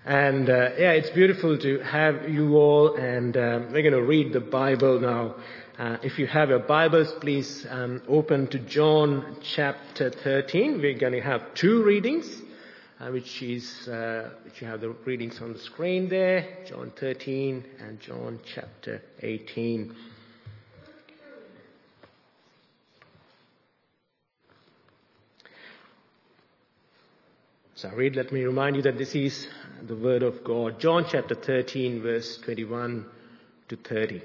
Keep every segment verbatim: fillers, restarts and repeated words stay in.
And uh, yeah, it's beautiful to have you all, and um, we're going to read the Bible now. Uh, if you have your Bibles, please um, open to John chapter thirteen. We're going to have two readings, uh, which is uh, which you have the readings on the screen there, John thirteen and John chapter eighteen. So I read, let me remind you that this is the word of God. John chapter thirteen, verse twenty-one to thirty.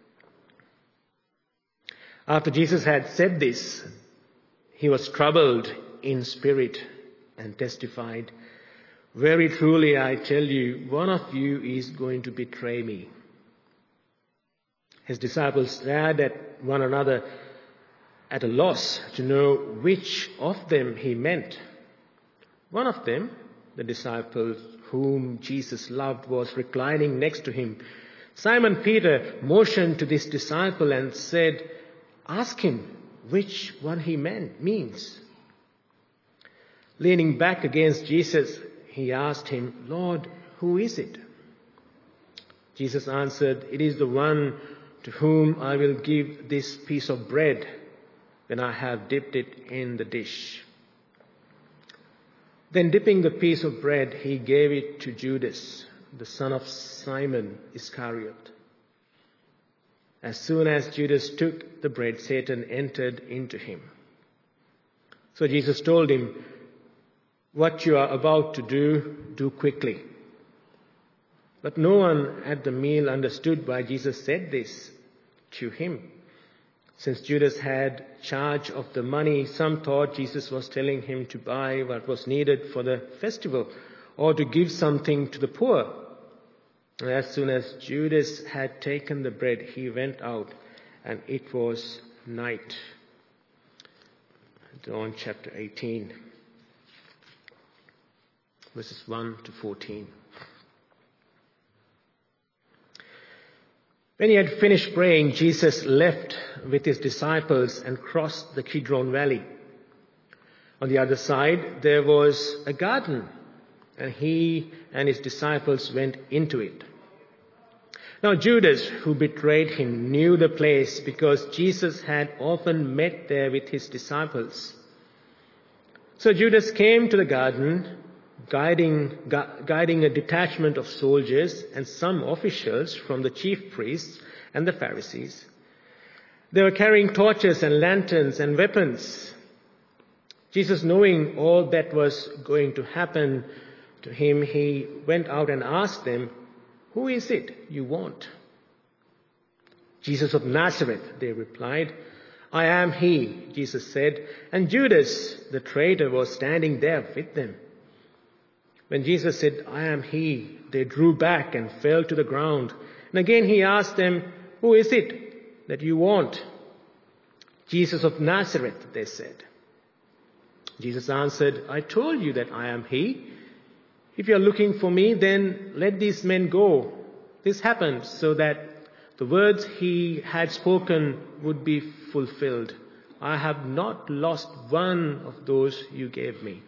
After Jesus had said this, he was troubled in spirit and testified, "Very truly I tell you, one of you is going to betray me." His disciples stared at one another at a loss to know which of them he meant. One of them, the disciple whom Jesus loved, was reclining next to him. Simon Peter motioned to this disciple and said, "Ask him which one he meant, means." Leaning back against Jesus, he asked him, "Lord, who is it?" Jesus answered, "It is the one to whom I will give this piece of bread when I have dipped it in the dish." Then dipping the piece of bread, he gave it to Judas, the son of Simon Iscariot. As soon as Judas took the bread, Satan entered into him. So Jesus told him, "What you are about to do, do quickly." But no one at the meal understood why Jesus said this to him. Since Judas had charge of the money, some thought Jesus was telling him to buy what was needed for the festival or to give something to the poor. And as soon as Judas had taken the bread, he went out, and it was night. John chapter eighteen, verses one to fourteen. When he had finished praying, Jesus left with his disciples and crossed the Kidron Valley. On the other side, there was a garden, and he and his disciples went into it. Now Judas, who betrayed him, knew the place because Jesus had often met there with his disciples. So Judas came to the garden, guiding, gu- guiding a detachment of soldiers and some officials from the chief priests and the Pharisees. They were carrying torches and lanterns and weapons. Jesus, knowing all that was going to happen to him, he went out and asked them, "Who is it you want?" "Jesus of Nazareth," they replied. "I am he," Jesus said, and Judas, the traitor, was standing there with them. When Jesus said, "I am he," they drew back and fell to the ground. And again he asked them, "Who is it that you want?" "Jesus of Nazareth," they said. Jesus answered, "I told you that I am he. If you are looking for me, then let these men go." This happened so that the words he had spoken would be fulfilled. "I have not lost one of those you gave me."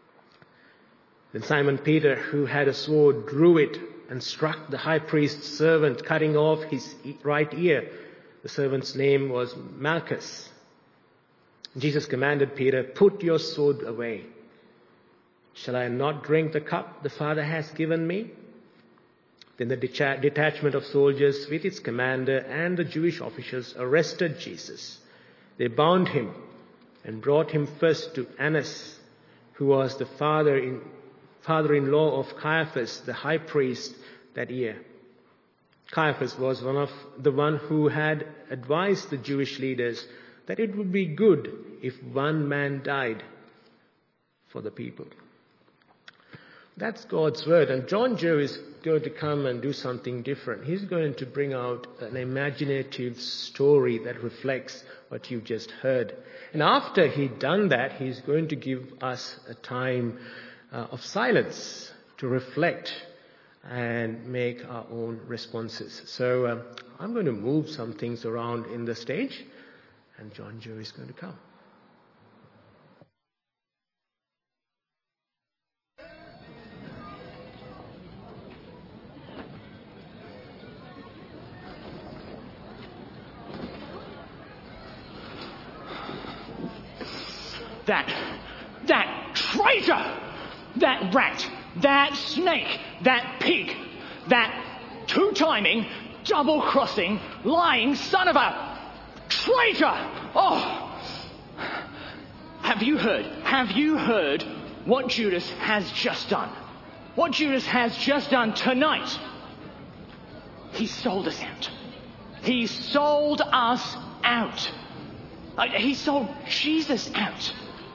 Then Simon Peter, who had a sword, drew it and struck the high priest's servant, cutting off his right ear. The servant's name was Malchus. Jesus commanded Peter, "Put your sword away. Shall I not drink the cup the Father has given me?" Then the detachment of soldiers with its commander and the Jewish officials arrested Jesus. They bound him and brought him first to Annas, who was the father in father-in-law of Caiaphas, the high priest, that year. Caiaphas was one of the one who had advised the Jewish leaders that it would be good if one man died for the people. That's God's word. And John Joe is going to come and do something different. He's going to bring out an imaginative story that reflects what you've just heard. And after he's done that, he's going to give us a time uh, of silence to reflect and make our own responses. So uh, I'm going to move some things around in the stage, and John Joe is going to come. that, that traitor, that rat, that snake, that pig, that two-timing, double-crossing, lying son of a traitor. Oh, have you heard, have you heard what Judas has just done? What Judas has just done tonight? He sold us out. He sold us out. Uh, he sold Jesus out.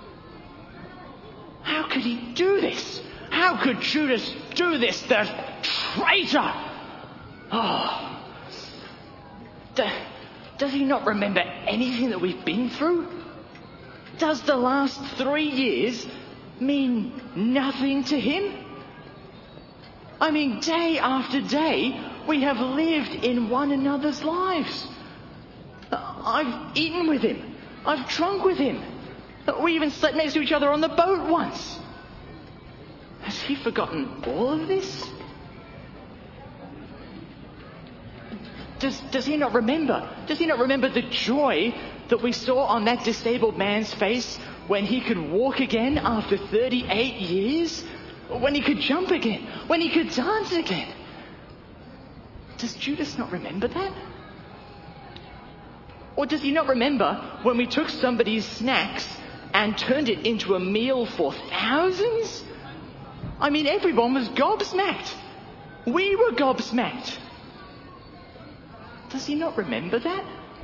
How could he do this? How could Judas do this? The traitor! Oh. D- does he not remember anything that we've been through? Does the last three years mean nothing to him? I mean, day after day, we have lived in one another's lives. I've eaten with him. I've drunk with him. We even slept next to each other on the boat once. Has he forgotten all of this? Does, does he not remember? Does he not remember the joy that we saw on that disabled man's face when he could walk again after thirty-eight years? When he could jump again? When he could dance again? Does Judas not remember that? Or does he not remember when we took somebody's snacks and turned it into a meal for thousands? I mean, everyone was gobsmacked. We were gobsmacked. Does he not remember that?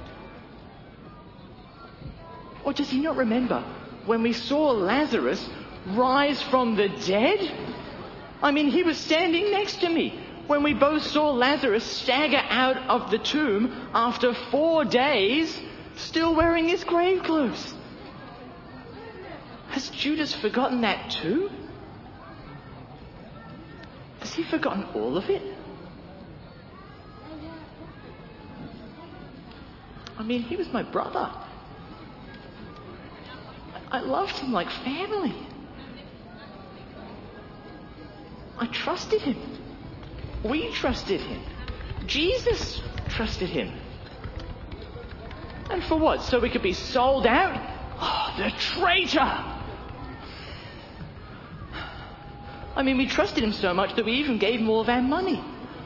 Or does he not remember when we saw Lazarus rise from the dead? I mean, he was standing next to me when we both saw Lazarus stagger out of the tomb after four days, still wearing his grave clothes. Has Judas forgotten that too? Has he forgotten all of it? I mean, he was my brother. I loved him like family. I trusted him. We trusted him. Jesus trusted him. And for what? So we could be sold out? Oh, the traitor! I mean, we trusted him so much that we even gave him all of our money.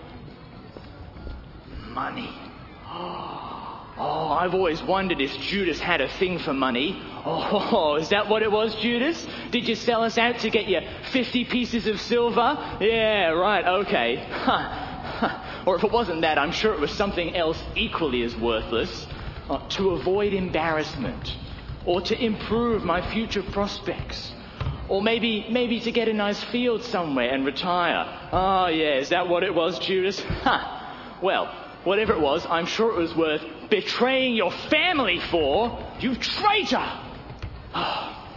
Money. Oh, oh, I've always wondered if Judas had a thing for money. Oh, is that what it was, Judas? Did you sell us out to get your fifty pieces of silver? Yeah, right, okay. Huh. Or if it wasn't that, I'm sure it was something else equally as worthless. Uh, to avoid embarrassment. Or to improve my future prospects. Or maybe maybe to get a nice field somewhere and retire. Oh, yeah, is that what it was, Judas? Ha! Well, whatever it was, I'm sure it was worth betraying your family for, you traitor! Oh.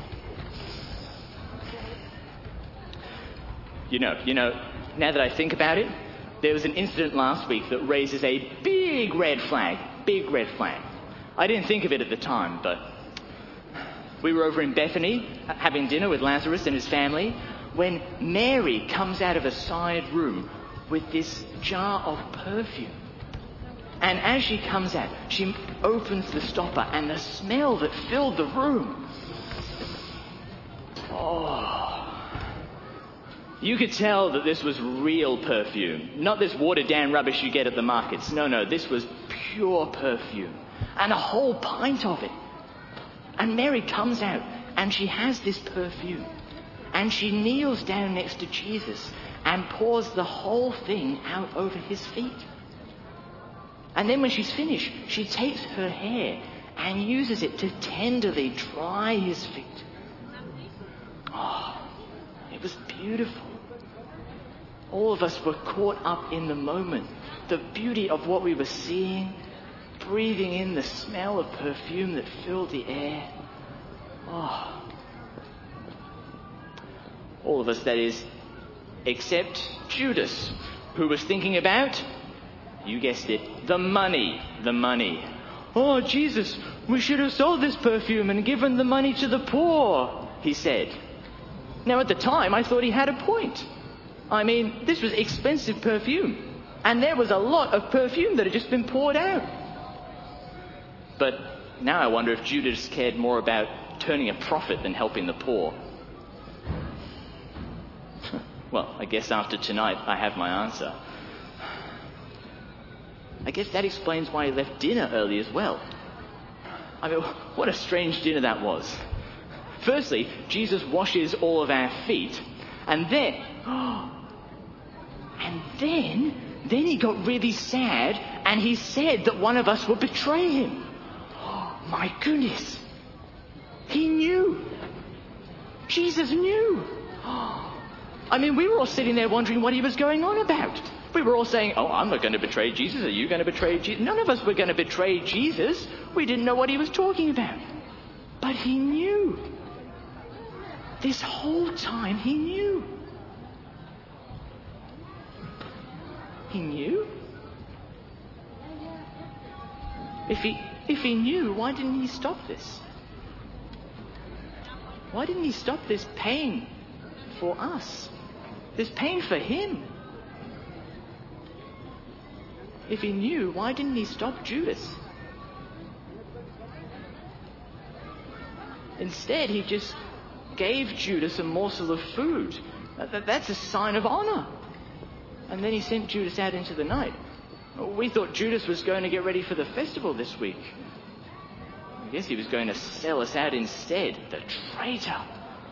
You know, you know, now that I think about it, there was an incident last week that raises a big red flag. Big red flag. I didn't think of it at the time, but we were over in Bethany having dinner with Lazarus and his family when Mary comes out of a side room with this jar of perfume. And as she comes out, she opens the stopper and the smell that filled the room. Oh. You could tell that this was real perfume. Not this watered down rubbish you get at the markets. No, no, this was pure perfume. And a whole pint of it. And Mary comes out and she has this perfume. And she kneels down next to Jesus and pours the whole thing out over his feet. And then when she's finished, she takes her hair and uses it to tenderly dry his feet. Oh, it was beautiful. All of us were caught up in the moment. The beauty of what we were seeing, breathing in the smell of perfume that filled the air. Oh. All of us, that is, except Judas, who was thinking about, you guessed it, the money, the money. Oh, Jesus, we should have sold this perfume and given the money to the poor, he said. Now, at the time, I thought he had a point. I mean, this was expensive perfume, and there was a lot of perfume that had just been poured out. But now I wonder if Judas cared more about turning a profit than helping the poor? Well, I guess after tonight I have my answer. I guess that explains why he left dinner early as well. I mean, what a strange dinner that was. Firstly, Jesus washes all of our feet, and then, and then, then he got really sad, and he said that one of us would betray him. Oh, my goodness. He knew. Jesus knew. I mean, we were all sitting there wondering what he was going on about. We were all saying, oh, I'm not going to betray Jesus. Are you going to betray Jesus? None of us were going to betray Jesus. We didn't know what he was talking about. But he knew. This whole time he knew. He knew? If he, if he knew, why didn't he stop this? Why didn't he stop this pain for us? This pain for him? If he knew, why didn't he stop Judas? Instead, he just gave Judas a morsel of food. That's a sign of honor. And then he sent Judas out into the night. We thought Judas was going to get ready for the festival this week. I guess he was going to sell us out instead. The traitor.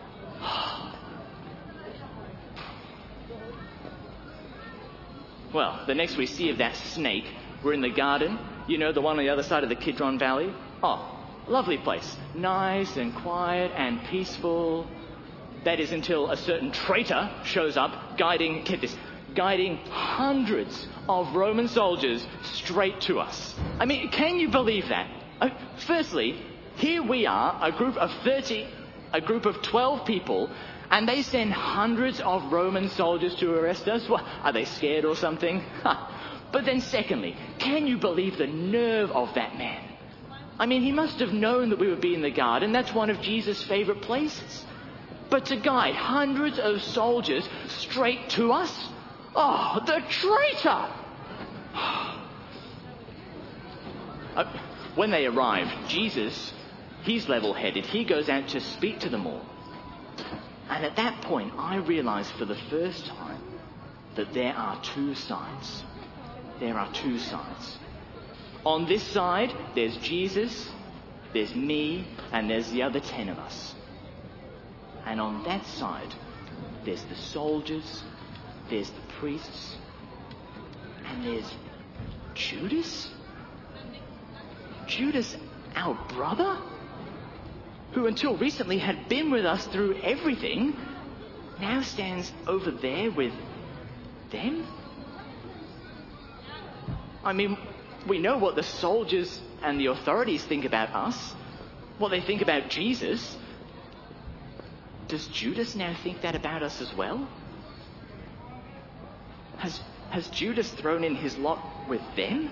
Well, the next we see of that snake, we're in the garden. You know, the one on the other side of the Kidron Valley. Oh, lovely place. Nice and quiet and peaceful. That is until a certain traitor shows up, guiding, get this, guiding hundreds of Roman soldiers straight to us. I mean, can you believe that? Uh, firstly, here we are, a group of thirty, a group of twelve people, and they send hundreds of Roman soldiers to arrest us. What, are they scared or something? But then secondly, can you believe the nerve of that man? I mean, he must have known that we would be in the garden. That's one of Jesus' favorite places. But to guide hundreds of soldiers straight to us? Oh, the traitor! uh, when they arrive, Jesus, he's level-headed. He goes out to speak to them all. And at that point, I realized for the first time that there are two sides. There are two sides. On this side, there's Jesus, there's me, and there's the other ten of us. And on that side, there's the soldiers, there's the priests, and there's Judas? Judas, our brother? Who until recently had been with us through everything, now stands over there with them? I mean, we know what the soldiers and the authorities think about us, what they think about Jesus. Does Judas now think that about us as well? Has, has Judas thrown in his lot with them?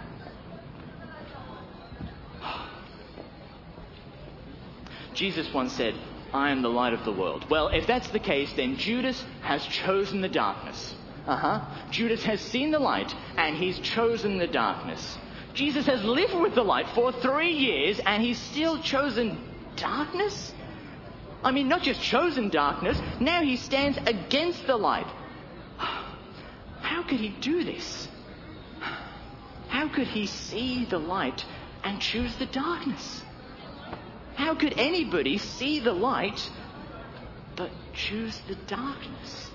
Jesus once said, I am the light of the world. Well, if that's the case, then Judas has chosen the darkness. Uh-huh. Judas has seen the light, and he's chosen the darkness. Jesus has lived with the light for three years, and he's still chosen darkness? I mean, not just chosen darkness, now he stands against the light. How could he do this? How could he see the light and choose the darkness? How could anybody see the light but choose the darkness?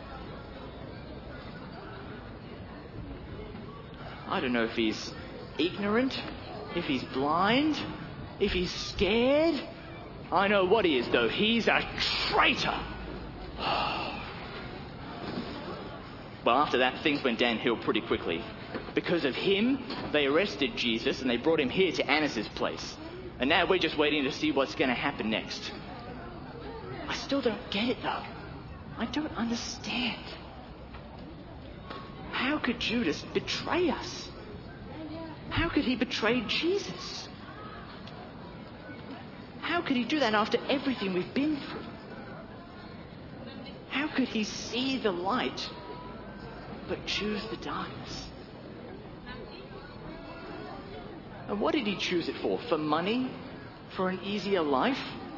I don't know if he's ignorant, if he's blind, if he's scared. I know what he is, though. He's a traitor. Well, after that, things went downhill pretty quickly. Because of him, they arrested Jesus and they brought him here to Annas' place. And now we're just waiting to see what's going to happen next. I still don't get it, though. I don't understand. How could Judas betray us? How could he betray Jesus? How could he do that after everything we've been through? How could he see the light but choose the darkness? And what did he choose it for? For money? For an easier life?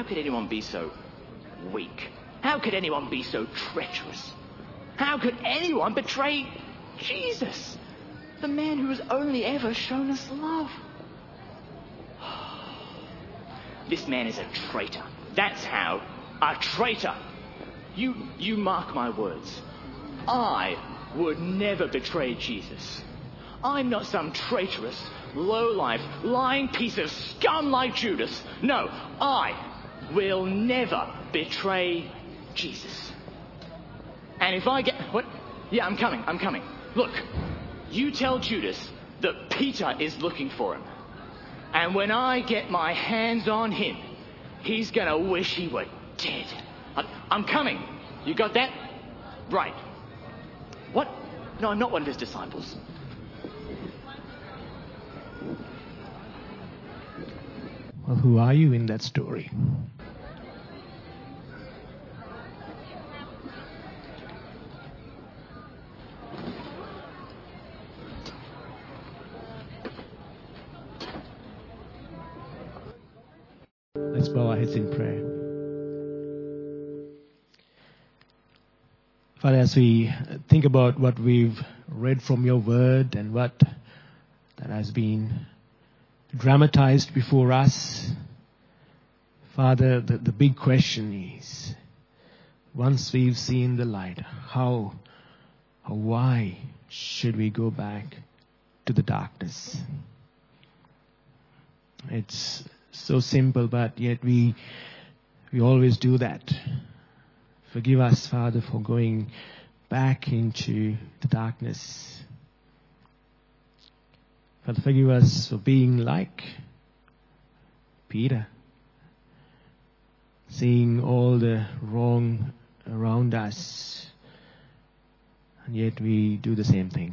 could anyone be so weak? How could anyone be so treacherous? How could anyone betray Jesus, the man who has only ever shown us love? This man is a traitor. That's how. A traitor. You, you mark my words. I would never betray Jesus. I'm not some traitorous, low-life, lying piece of scum like Judas. No, I will never betray Jesus. And if I get... What? Yeah, I'm coming, I'm coming. Look, you tell Judas that Peter is looking for him. And when I get my hands on him, he's going to wish he were dead. I, I'm coming. You got that? Right. What? No, I'm not one of his disciples. Well, who are you in that story? Let's bow our heads in prayer. Father, as we think about what we've read from your word and what that has been dramatized before us, Father, the, the big question is, once we've seen the light, how or why should we go back to the darkness? It's so simple, but yet we we always do that. Forgive us, Father, for going back into the darkness. Father, forgive us for being like Peter, seeing all the wrong around us, and yet we do the same thing.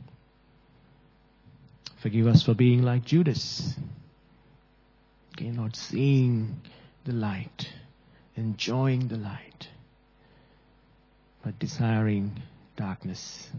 Forgive us for being like Judas, okay, not seeing the light, enjoying the light, but desiring darkness.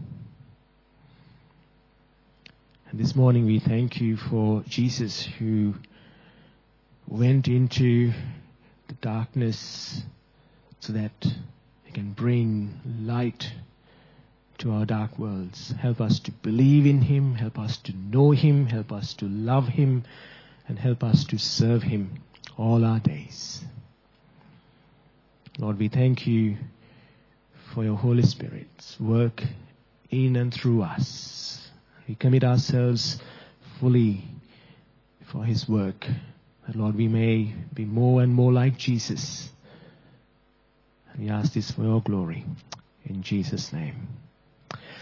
And this morning we thank you for Jesus, who went into the darkness so that he can bring light to our dark worlds. Help us to believe in him, help us to know him, help us to love him, and help us to serve him all our days. Lord, we thank you for your Holy Spirit's work in and through us. We commit ourselves fully for his work, that, Lord, we may be more and more like Jesus. And we ask this for your glory. In Jesus' name.